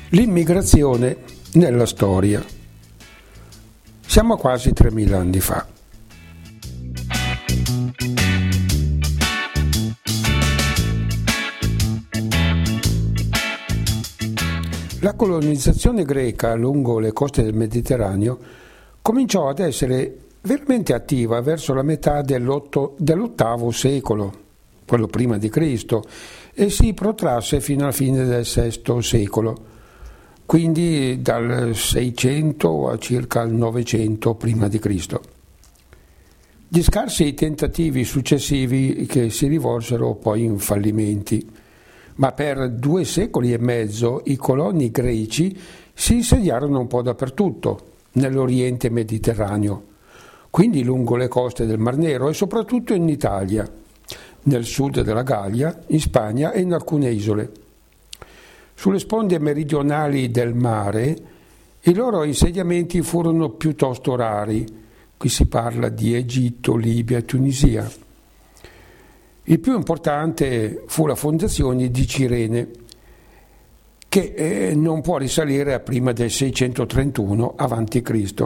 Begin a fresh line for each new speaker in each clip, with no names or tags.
L'immigrazione nella storia. Siamo a quasi 3000 anni fa. La colonizzazione greca lungo le coste del Mediterraneo cominciò ad essere veramente attiva verso la metà dell'VIII secolo, quello prima di Cristo, e si protrasse fino alla fine del VI secolo, quindi dal 600 a circa il 900 prima di Cristo. Gli scarsi tentativi successivi che si rivolsero poi in fallimenti, ma per 2 secoli e mezzo i coloni greci si insediarono un po' dappertutto nell'Oriente Mediterraneo, quindi lungo le coste del Mar Nero e soprattutto in Italia, nel sud della Gallia, in Spagna e in alcune isole. Sulle sponde meridionali del mare i loro insediamenti furono piuttosto rari. Qui si parla di Egitto, Libia e Tunisia. Il più importante fu la fondazione di Cirene, che non può risalire a prima del 631 a.C.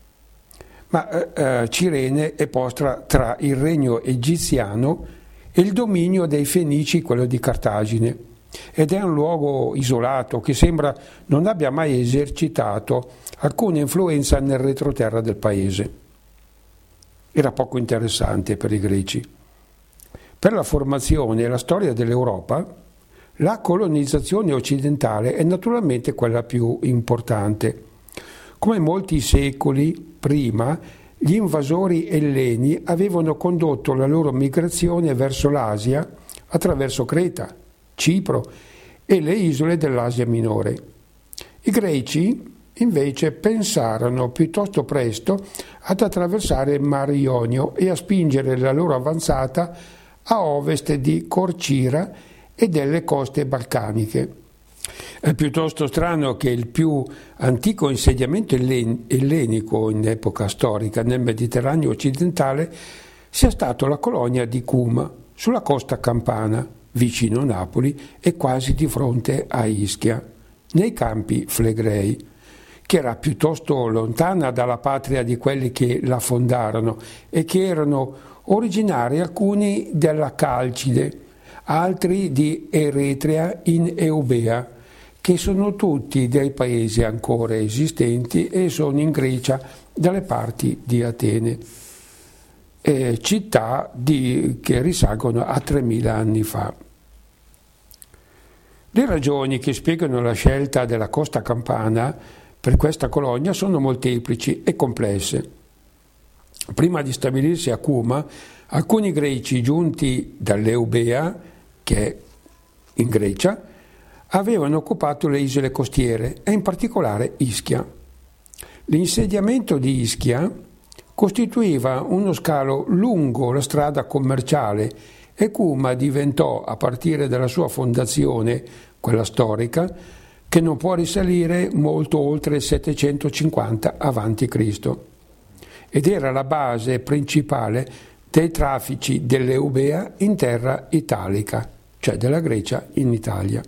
Ma Cirene è posta tra il regno egiziano e il dominio dei Fenici, quello di Cartagine, ed è un luogo isolato che sembra non abbia mai esercitato alcuna influenza nel retroterra del paese. Era poco interessante per i greci. Per la formazione e la storia dell'Europa, la colonizzazione occidentale è naturalmente quella più importante. Come molti secoli prima, gli invasori elleni avevano condotto la loro migrazione verso l'Asia attraverso Creta, Cipro e le isole dell'Asia minore. I greci invece pensarono piuttosto presto ad attraversare il Mar Ionio e a spingere la loro avanzata a ovest di Corcira e delle coste balcaniche. È piuttosto strano che il più antico insediamento ellenico in epoca storica nel Mediterraneo occidentale sia stato la colonia di Cuma, sulla costa campana, vicino Napoli e quasi di fronte a Ischia, nei Campi Flegrei, che era piuttosto lontana dalla patria di quelli che la fondarono e che erano originari alcuni della Calcide, altri di Eretria in Eubea, che sono tutti dei paesi ancora esistenti e sono in Grecia dalle parti di Atene, città che risalgono a 3000 anni fa. Le ragioni che spiegano la scelta della costa campana per questa colonia sono molteplici e complesse. Prima di stabilirsi a Cuma, alcuni greci giunti dall'Eubea, che è in Grecia, avevano occupato le isole costiere e in particolare Ischia. L'insediamento di Ischia costituiva uno scalo lungo la strada commerciale e Cuma diventò, a partire dalla sua fondazione, quella storica, che non può risalire molto oltre il 750 a.C., ed era la base principale dei traffici dell'Eubea in terra italica, cioè della Grecia in Italia.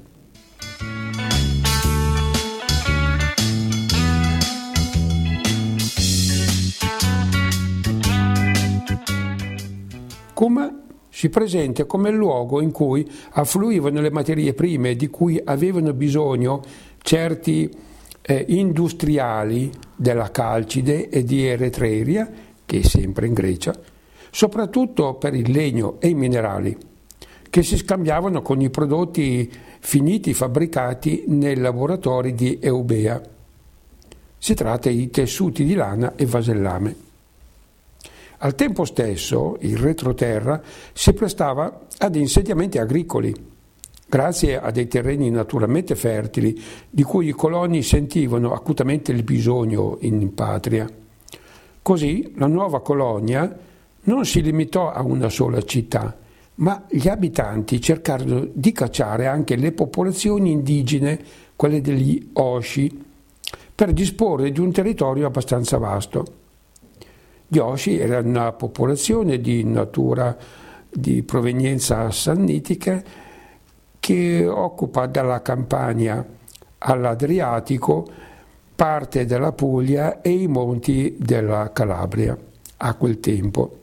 Cuma si presenta come il luogo in cui affluivano le materie prime di cui avevano bisogno certi industriali della Calcide e di Eretria, che è sempre in Grecia, soprattutto per il legno e i minerali, che si scambiavano con i prodotti finiti fabbricati nei laboratori di Eubea. Si tratta di tessuti di lana e vasellame. Al tempo stesso il retroterra si prestava ad insediamenti agricoli, grazie a dei terreni naturalmente fertili di cui i coloni sentivano acutamente il bisogno in patria. Così la nuova colonia non si limitò a una sola città, ma gli abitanti cercarono di cacciare anche le popolazioni indigene, quelle degli Osci, per disporre di un territorio abbastanza vasto. Gli Osci erano una popolazione di natura di provenienza sannitica che occupa dalla Campania all'Adriatico, parte della Puglia e i monti della Calabria a quel tempo.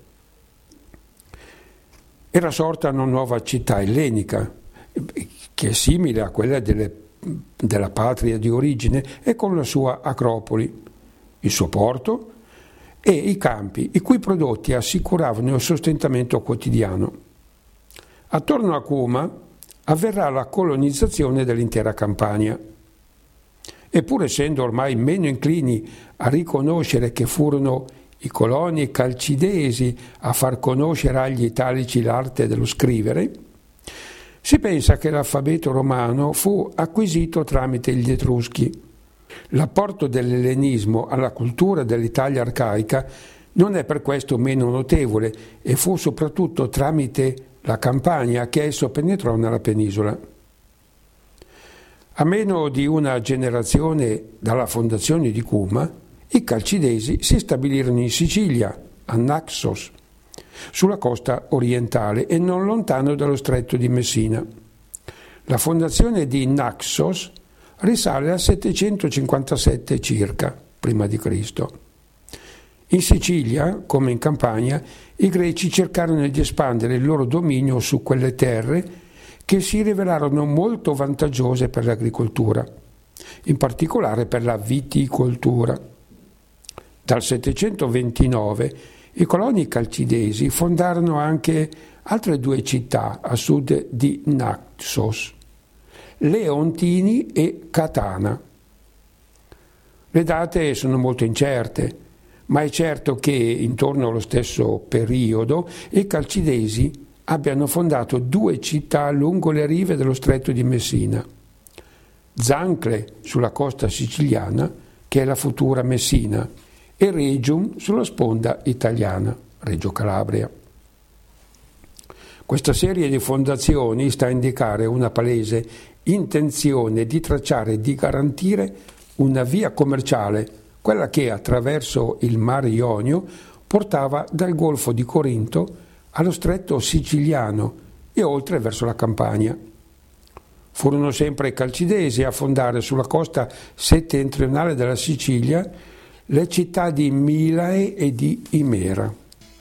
Era sorta una nuova città ellenica, che è simile a quella della patria di origine e con la sua acropoli, il suo porto e i campi, i cui prodotti assicuravano il sostentamento quotidiano. Attorno a Cuma avverrà la colonizzazione dell'intera Campania. E pur essendo ormai meno inclini a riconoscere che furono i coloni calcidesi a far conoscere agli italici l'arte dello scrivere, si pensa che l'alfabeto romano fu acquisito tramite gli Etruschi. L'apporto dell'ellenismo alla cultura dell'Italia arcaica non è per questo meno notevole e fu soprattutto tramite la Campania che esso penetrò nella penisola. A meno di una generazione dalla fondazione di Cuma, i calcidesi si stabilirono in Sicilia, a Naxos, sulla costa orientale e non lontano dallo stretto di Messina. La fondazione di Naxos risale al 757 circa, prima di Cristo. In Sicilia, come in Campania, i greci cercarono di espandere il loro dominio su quelle terre che si rivelarono molto vantaggiose per l'agricoltura, in particolare per la viticoltura. Dal 729 i coloni calcidesi fondarono anche altre 2 città a sud di Naxos, Leontini e Catana. Le date sono molto incerte, ma è certo che intorno allo stesso periodo i calcidesi abbiano fondato 2 città lungo le rive dello stretto di Messina, Zancle sulla costa siciliana, che è la futura Messina, e Regium sulla sponda italiana, Reggio Calabria. Questa serie di fondazioni sta a indicare una palese intenzione di tracciare e di garantire una via commerciale, quella che attraverso il Mar Ionio portava dal Golfo di Corinto allo stretto siciliano e oltre verso la Campania. Furono sempre i calcidesi a fondare sulla costa settentrionale della Sicilia le città di Milae e di Imera.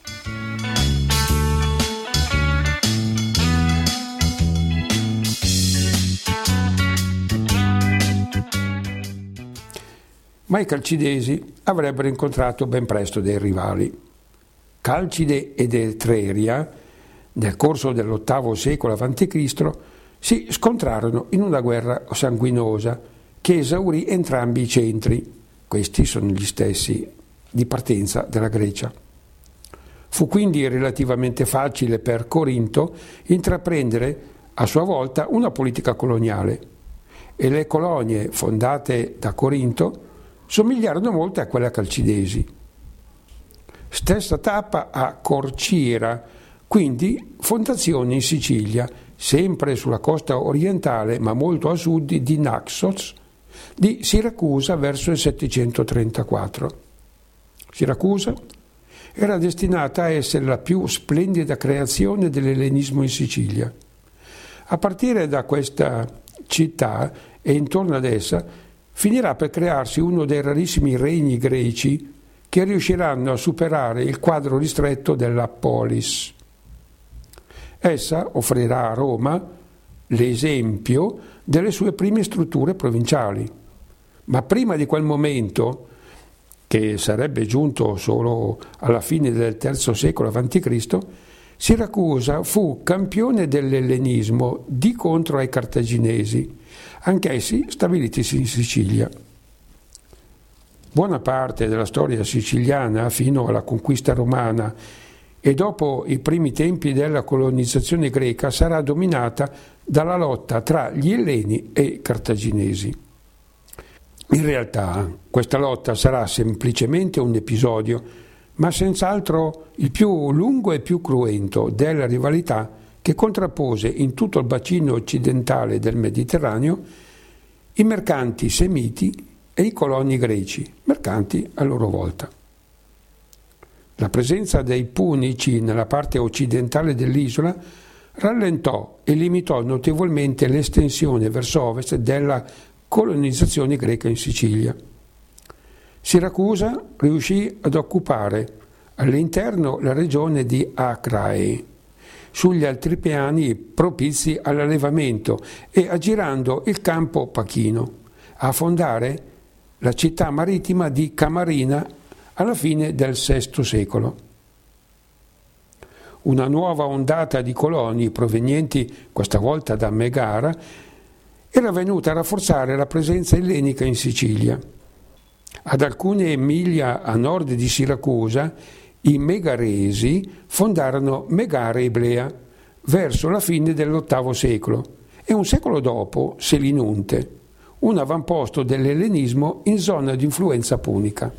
Ma i calcidesi avrebbero incontrato ben presto dei rivali. Calcide ed Etreria, nel corso dell'VIII secolo a.C., si scontrarono in una guerra sanguinosa che esaurì entrambi i centri. Questi sono gli stessi di partenza della Grecia. Fu quindi relativamente facile per Corinto intraprendere a sua volta una politica coloniale e le colonie fondate da Corinto somigliarono molto a quelle calcidesi. Stessa tappa a Corcira, quindi fondazione in Sicilia, sempre sulla costa orientale ma molto a sud di Naxos, di Siracusa verso il 734. Siracusa era destinata a essere la più splendida creazione dell'ellenismo in Sicilia. A partire da questa città e intorno ad essa finirà per crearsi uno dei rarissimi regni greci che riusciranno a superare il quadro ristretto della polis. Essa offrirà a Roma l'esempio delle sue prime strutture provinciali, ma prima di quel momento, che sarebbe giunto solo alla fine del III secolo a.C., Siracusa fu campione dell'ellenismo di contro ai cartaginesi, anch'essi stabilitisi in Sicilia. Buona parte della storia siciliana fino alla conquista romana e dopo i primi tempi della colonizzazione greca sarà dominata dalla lotta tra gli elleni e i cartaginesi. In realtà questa lotta sarà semplicemente un episodio, ma senz'altro il più lungo e più cruento della rivalità che contrappose in tutto il bacino occidentale del Mediterraneo i mercanti semiti e i coloni greci, mercanti a loro volta. La presenza dei punici nella parte occidentale dell'isola rallentò e limitò notevolmente l'estensione verso ovest della colonizzazione greca in Sicilia. Siracusa riuscì ad occupare all'interno la regione di Acrae, sugli altipiani propizi all'allevamento e aggirando il campo Pachino, a fondare la città marittima di Camarina alla fine del VI secolo. Una nuova ondata di coloni provenienti questa volta da Megara era venuta a rafforzare la presenza ellenica in Sicilia. Ad alcune miglia a nord di Siracusa i megaresi fondarono Megara Iblea verso la fine dell'VIII secolo e un secolo dopo Selinunte, un avamposto dell'ellenismo in zona di influenza punica.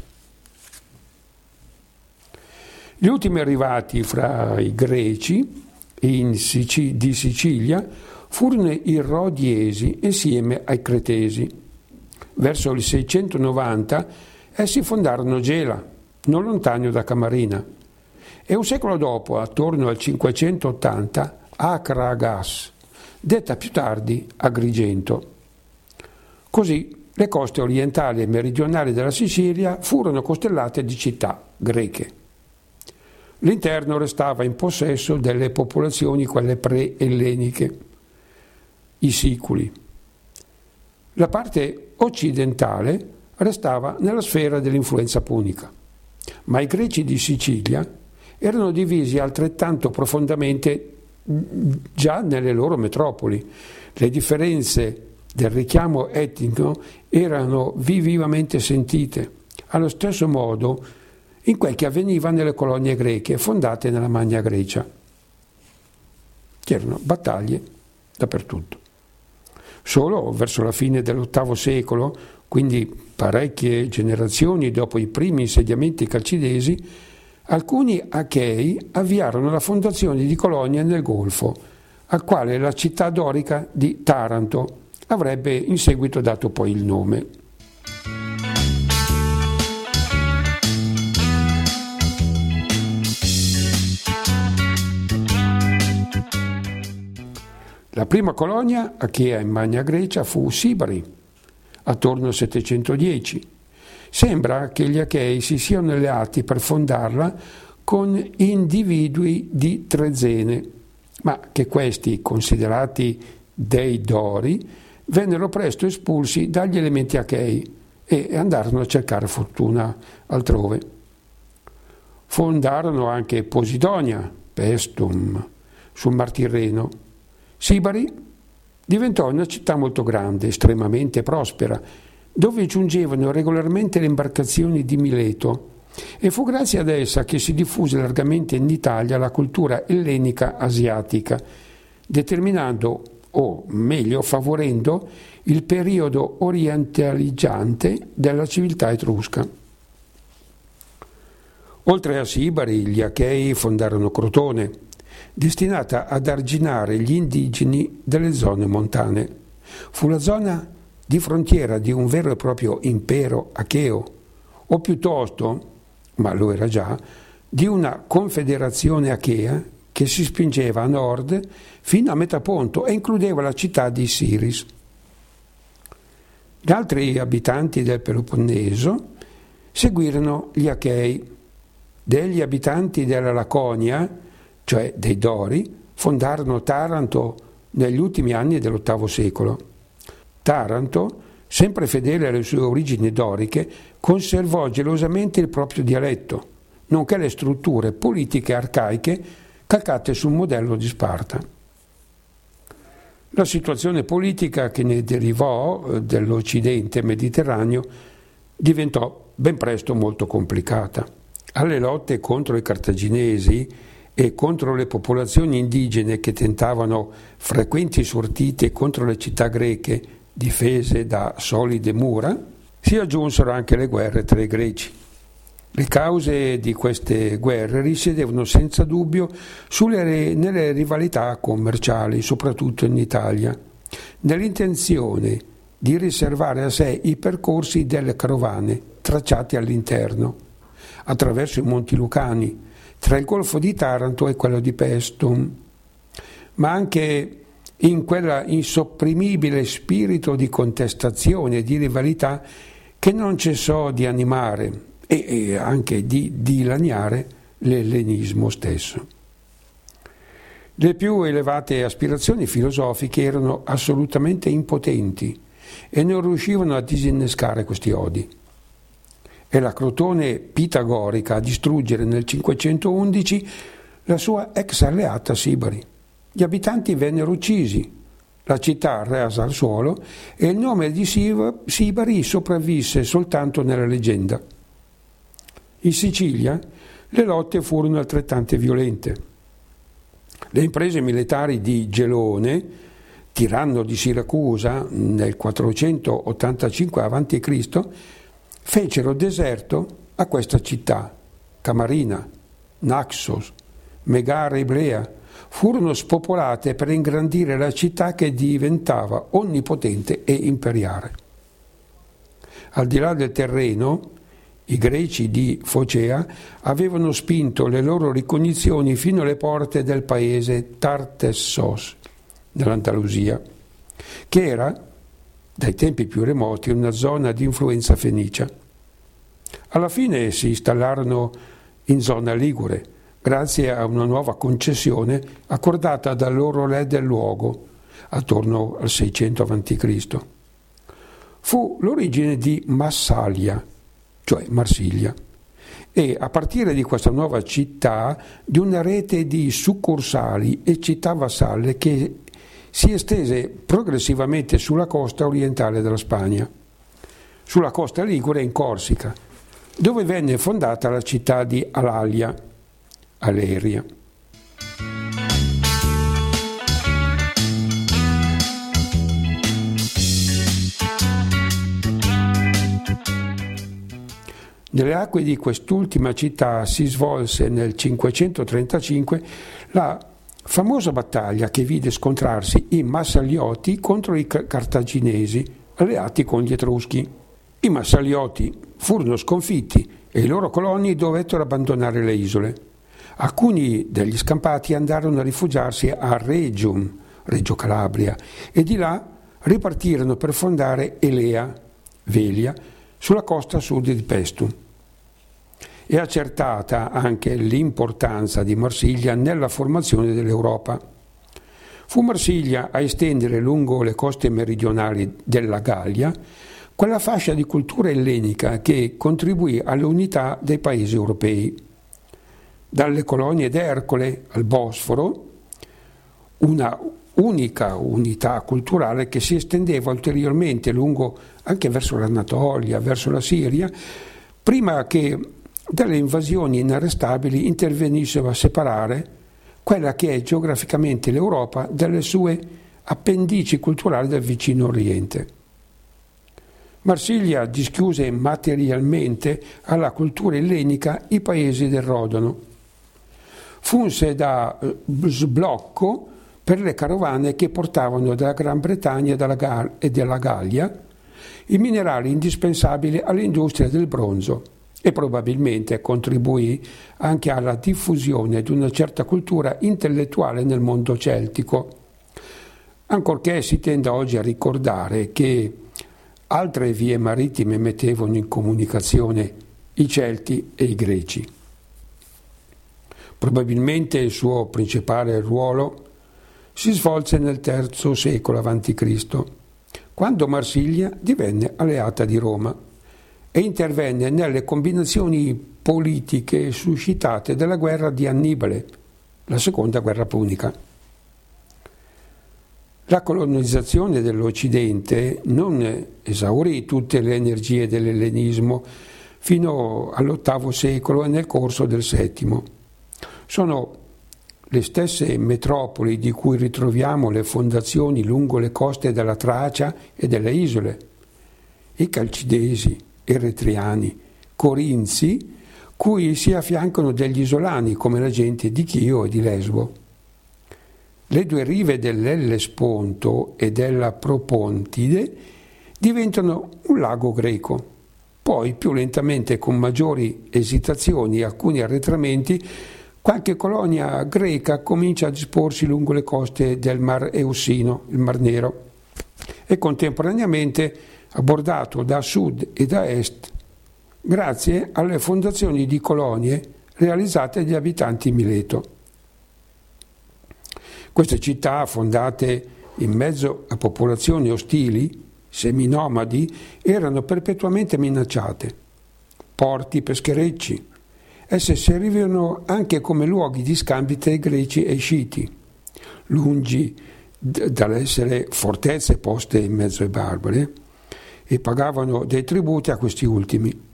Gli ultimi arrivati fra i greci di Sicilia furono i Rodiesi insieme ai Cretesi. Verso il 690 essi fondarono Gela, non lontano da Camarina, e un secolo dopo, attorno al 580, Acragas, detta più tardi Agrigento. Così le coste orientali e meridionali della Sicilia furono costellate di città greche. L'interno restava in possesso delle popolazioni, quelle pre-elleniche, i Siculi. La parte occidentale restava nella sfera dell'influenza punica, ma i greci di Sicilia erano divisi altrettanto profondamente già nelle loro metropoli. Le differenze del richiamo etnico erano vivamente sentite, allo stesso modo in quel che avveniva nelle colonie greche fondate nella Magna Grecia. C'erano battaglie dappertutto. Solo verso la fine dell'VIII secolo, quindi parecchie generazioni dopo i primi insediamenti calcidesi, alcuni achei avviarono la fondazione di colonie nel Golfo, al quale la città dorica di Taranto avrebbe in seguito dato poi il nome. La prima colonia achea in Magna Grecia fu Sibari, attorno al 710. Sembra che gli achei si siano alleati per fondarla con individui di Trezene, ma che questi, considerati dei Dori, vennero presto espulsi dagli elementi achei e andarono a cercare fortuna altrove. Fondarono anche Posidonia, Pestum, sul Mar Tirreno. Sibari diventò una città molto grande, estremamente prospera, dove giungevano regolarmente le imbarcazioni di Mileto, e fu grazie ad essa che si diffuse largamente in Italia la cultura ellenica asiatica, determinando, o meglio favorendo, il periodo orientaleggiante della civiltà etrusca. Oltre a Sibari, gli Achei fondarono Crotone, destinata ad arginare gli indigeni delle zone montane. Fu la zona di frontiera di un vero e proprio impero acheo, o piuttosto, ma lo era già, di una confederazione achea che si spingeva a nord fino a Metaponto e includeva la città di Siris. Gli altri abitanti del Peloponneso seguirono gli Achei. Degli abitanti della Laconia, cioè dei Dori, fondarono Taranto negli ultimi anni dell'VIII secolo. Taranto, sempre fedele alle sue origini doriche, conservò gelosamente il proprio dialetto, nonché le strutture politiche arcaiche calcate sul modello di Sparta. La situazione politica che ne derivò dell'Occidente mediterraneo diventò ben presto molto complicata. Alle lotte contro i cartaginesi e contro le popolazioni indigene che tentavano frequenti sortite contro le città greche difese da solide mura, si aggiunsero anche le guerre tra i greci. Le cause di queste guerre risiedevano senza dubbio nelle rivalità commerciali, soprattutto in Italia, nell'intenzione di riservare a sé i percorsi delle carovane tracciati all'interno, attraverso i Monti Lucani, tra il Golfo di Taranto e quello di Paestum, ma anche in quella insopprimibile spirito di contestazione e di rivalità che non cessò di animare e anche di dilaniare l'ellenismo stesso. Le più elevate aspirazioni filosofiche erano assolutamente impotenti e non riuscivano a disinnescare questi odi. È la Crotone pitagorica a distruggere nel 511 la sua ex alleata Sibari. Gli abitanti vennero uccisi, la città rasa al suolo e il nome di Sibari sopravvisse soltanto nella leggenda. In Sicilia le lotte furono altrettante violente. Le imprese militari di Gelone, tiranno di Siracusa, nel 485 a.C., fecero deserto a questa città. Camarina, Naxos, Megara Iblea furono spopolate per ingrandire la città che diventava onnipotente e imperiale. Al di là del terreno, i greci di Focea avevano spinto le loro ricognizioni fino alle porte del paese Tartessos, nell'Andalusia, che era, dai tempi più remoti, una zona di influenza fenicia. Alla fine si installarono in zona ligure, grazie a una nuova concessione accordata dal loro re del luogo, attorno al 600 a.C. Fu l'origine di Massalia, cioè Marsiglia, e a partire di questa nuova città di una rete di succursali e città vassalle che si estese progressivamente sulla costa orientale della Spagna, sulla costa ligure in Corsica, dove venne fondata la città di Alalia, Aleria. Nelle acque di quest'ultima città si svolse nel 535 la famosa battaglia che vide scontrarsi i Massalioti contro i Cartaginesi, alleati con gli Etruschi. I Massalioti furono sconfitti e i loro coloni dovettero abbandonare le isole. Alcuni degli scampati andarono a rifugiarsi a Regium, Reggio Calabria, e di là ripartirono per fondare Elea, Velia, sulla costa sud di Pestum. È accertata anche l'importanza di Marsiglia nella formazione dell'Europa. Fu Marsiglia a estendere lungo le coste meridionali della Gallia quella fascia di cultura ellenica che contribuì all'unità dei paesi europei. Dalle colonie d'Ercole al Bosforo, una unica unità culturale che si estendeva ulteriormente lungo anche verso l'Anatolia, verso la Siria, prima che dalle invasioni inarrestabili intervenissero a separare quella che è geograficamente l'Europa dalle sue appendici culturali del vicino Oriente. Marsiglia dischiuse materialmente alla cultura ellenica i paesi del Rodano. Funse da sblocco per le carovane che portavano dalla Gran Bretagna e dalla Gallia i minerali indispensabili all'industria del bronzo e probabilmente contribuì anche alla diffusione di una certa cultura intellettuale nel mondo celtico, ancorché si tenda oggi a ricordare che altre vie marittime mettevano in comunicazione i Celti e i Greci. Probabilmente il suo principale ruolo si svolse nel III secolo a.C., quando Marsiglia divenne alleata di Roma e intervenne nelle combinazioni politiche suscitate dalla guerra di Annibale, la seconda guerra punica. La colonizzazione dell'Occidente non esaurì tutte le energie dell'ellenismo fino all'VIII secolo e nel corso del VII. Sono le stesse metropoli di cui ritroviamo le fondazioni lungo le coste della Tracia e delle isole, i Calcidesi, Eretriani, Corinzi, cui si affiancano degli isolani come la gente di Chio e di Lesbo. Le due rive dell'Ellesponto e della Propontide diventano un lago greco. Poi, più lentamente, con maggiori esitazioni e alcuni arretramenti, qualche colonia greca comincia a disporsi lungo le coste del Mar Eussino, il Mar Nero, e contemporaneamente abbordato da sud e da est grazie alle fondazioni di colonie realizzate dagli abitanti di Mileto. Queste città, fondate in mezzo a popolazioni ostili, seminomadi, erano perpetuamente minacciate. Porti, pescherecci. Esse servivano anche come luoghi di scambi tra i greci e i sciti, lungi dall'essere fortezze poste in mezzo ai barbari, e pagavano dei tributi a questi ultimi.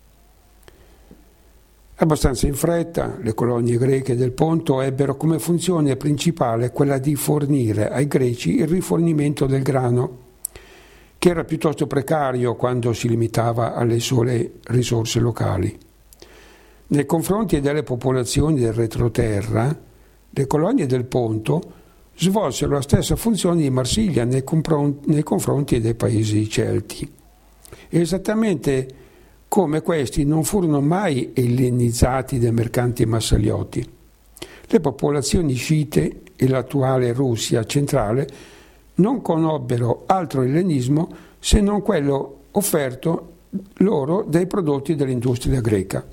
Abbastanza in fretta, le colonie greche del Ponto ebbero come funzione principale quella di fornire ai greci il rifornimento del grano, che era piuttosto precario quando si limitava alle sole risorse locali. Nei confronti delle popolazioni del retroterra, le colonie del Ponto svolsero la stessa funzione di Marsiglia nei confronti dei paesi celti. Esattamente come questi non furono mai ellenizzati dai mercanti massalioti. Le popolazioni scite e l'attuale Russia centrale non conobbero altro ellenismo se non quello offerto loro dai prodotti dell'industria greca.